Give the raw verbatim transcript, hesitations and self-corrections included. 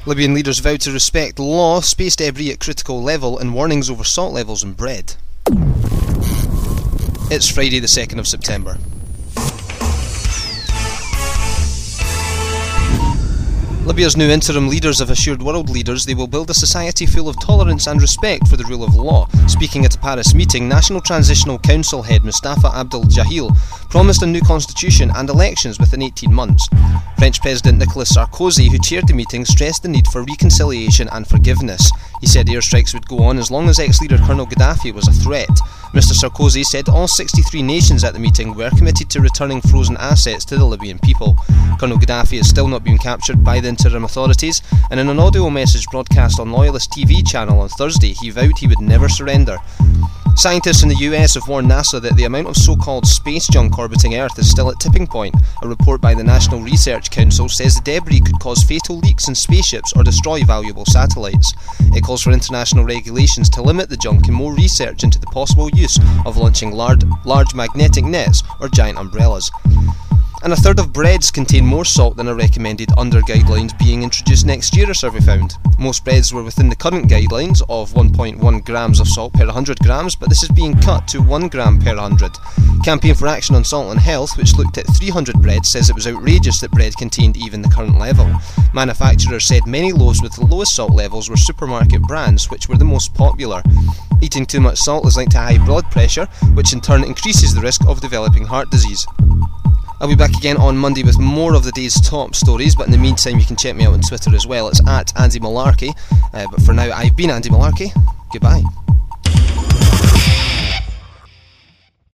Libyan leaders vow to respect law, space debris at critical level and warnings over salt levels in bread. It's Friday the second of September. Libya's new interim leaders have assured world leaders they will build a society full of tolerance and respect for the rule of law. Speaking at a Paris meeting, National Transitional Council head Mustafa Abdel Jahil promised a new constitution and elections within eighteen months. French President Nicolas Sarkozy, who chaired the meeting, stressed the need for reconciliation and forgiveness. He said airstrikes would go on as long as ex-leader Colonel Gaddafi was a threat. Mister Sarkozy said all sixty-three nations at the meeting were committed to returning frozen assets to the Libyan people. Colonel Gaddafi has still not been captured by the interim authorities, and in an audio message broadcast on Loyalist T V channel on Thursday, he vowed he would never surrender. Scientists in the U S have warned NASA that the amount of so-called space junk orbiting Earth is still at tipping point. A report by the National Research Council says the debris could cause fatal leaks in spaceships or destroy valuable satellites. It calls for international regulations to limit the junk and more research into the possible use of launching large, large magnetic nets or giant umbrellas. And a third of breads contain more salt than are recommended under guidelines being introduced next year, a survey found. Most breads were within the current guidelines of one point one grams of salt per one hundred grams, but this is being cut to one gram per one hundred. Campaign for Action on Salt and Health, which looked at three hundred breads, says it was outrageous that bread contained even the current level. Manufacturers said many loaves with the lowest salt levels were supermarket brands, which were the most popular. Eating too much salt is linked to high blood pressure, which in turn increases the risk of developing heart disease. I'll be back again on Monday with more of the day's top stories, but in the meantime you can check me out on Twitter as well. It's at Andy Malarkey. Uh, but for now, I've been Andy Malarkey. Goodbye.